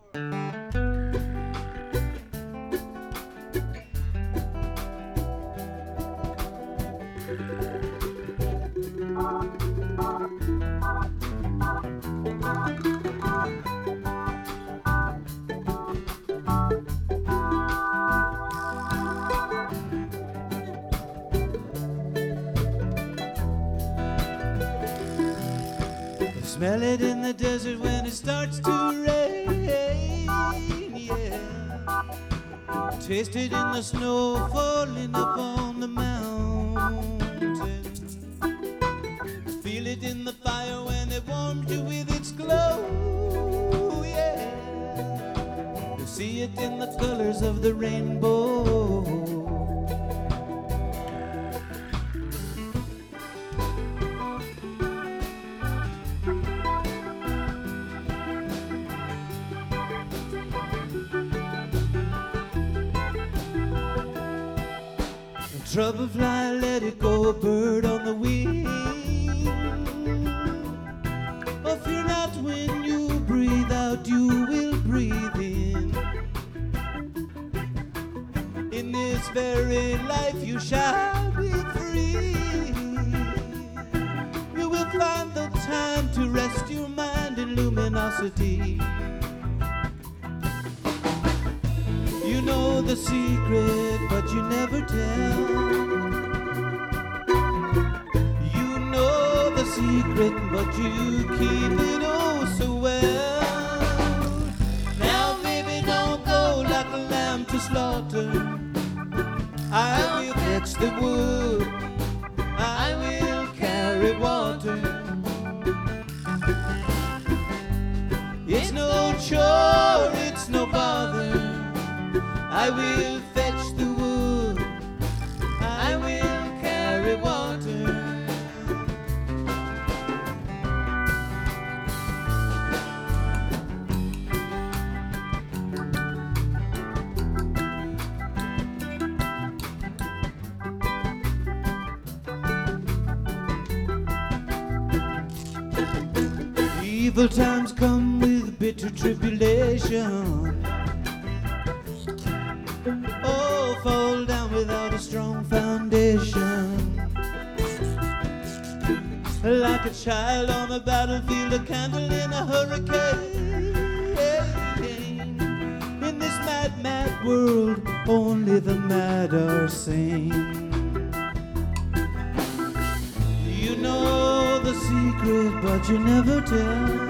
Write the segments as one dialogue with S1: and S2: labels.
S1: Smell it in the desert when it starts to rain, yeah. Taste it in the snow falling upon the mountain. Feel it in the fire when it warms you with its glow, yeah. You see it in the colors of the rainbow. Trouble fly, let it go, a bird on the wing. Oh, fear not when you breathe out, you will breathe in. In this very life you shall be free. You will find the time to rest your mind in luminosity. You know the secret, but you never tell. You know the secret, but you keep it oh so well. Now, baby, don't go like a lamb to slaughter. I will fetch the wood. I will carry water. It's no chore, it's no bother. I will fetch the wood, I will carry water. Evil times come with bitter tribulation. Oh, fall down without a strong foundation. Like a child on the battlefield, a candle in a hurricane. In this mad, mad world, only the mad are sane. You know the secret, but you never tell.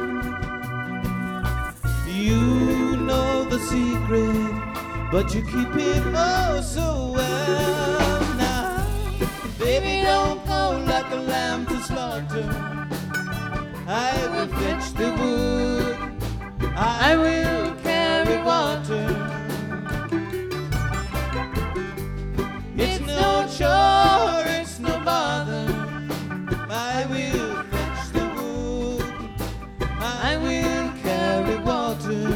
S1: You know the secret, but you keep it oh so well. Now, baby, don't go like a lamb to slaughter. I will fetch the wood, I will carry water. It's no chore, it's no bother. I will fetch the wood, I will carry water.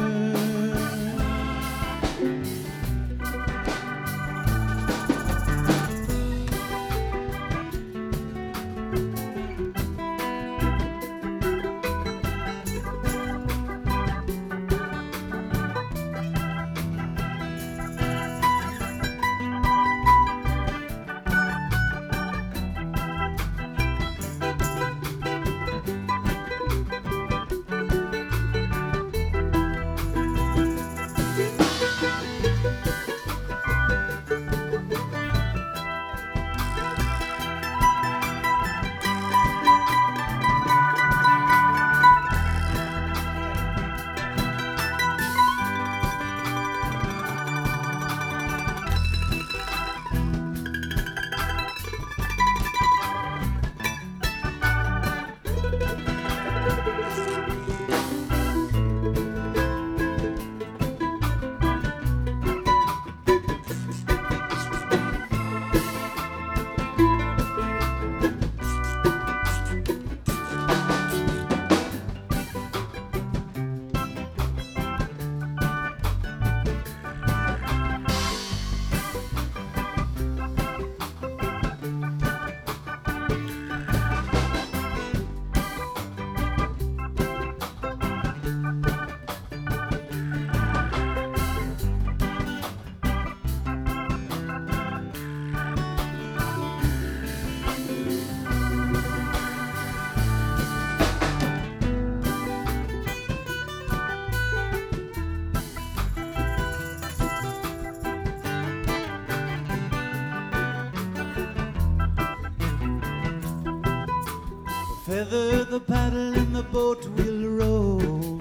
S1: Feather the paddle and the boat will roll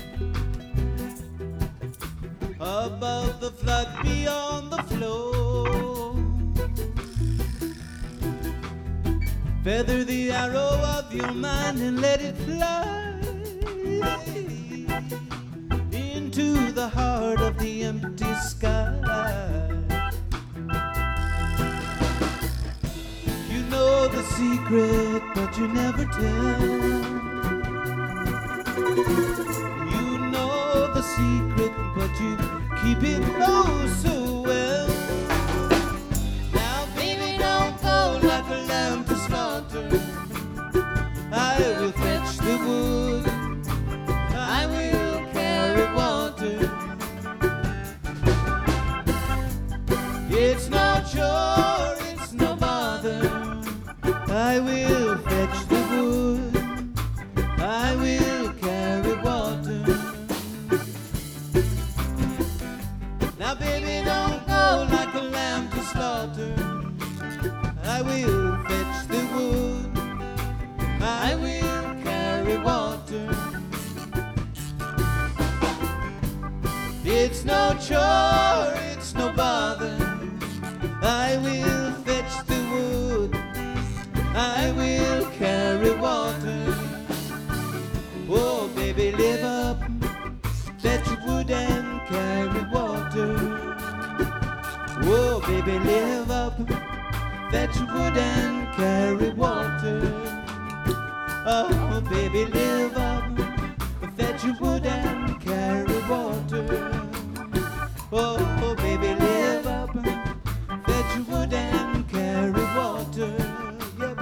S1: above the flood, beyond the flow. Feather the arrow of your mind and let it fly into the heart of the empty sky. You know the secret, but you never tell. You know the secret, but you keep it oh so well. Now, baby, don't go like a lamb to slaughter. I will fetch the wood, I will carry water. It's no chore, it's no bother. I will fetch the wood, I will carry water. Now, baby, don't go like a lamb to slaughter. I will fetch the wood, I will carry water. It's no chore, it's no bother. I will fetch the wood, I will carry water. Oh, baby, live up, fetch wood and carry water. Oh, baby, live up, fetch wood and carry water. Oh, baby, live up, fetch wood and carry water. Oh, baby, live up, fetch wood and carry water. Yep.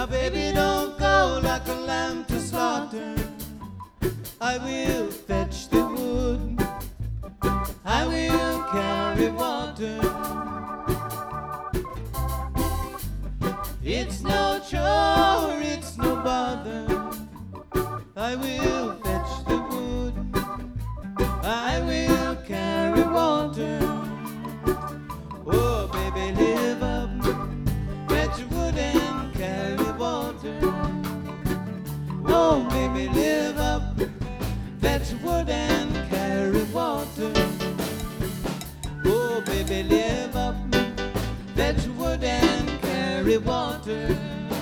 S1: Now baby, don't go like a lamb to slaughter. I will fetch the wood, I will carry water. It's no chore, it's no bother. I will fetch the wood, I will carry water. Oh baby, live up, fetch wood and carry water. Oh baby, live up, fetch wood and carry water. Oh baby, live up, fetch wood and carry water.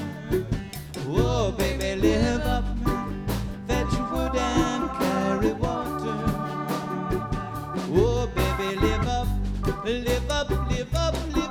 S1: Oh baby, live up, fetch wood and carry water. Oh baby, live up, live up, live up, live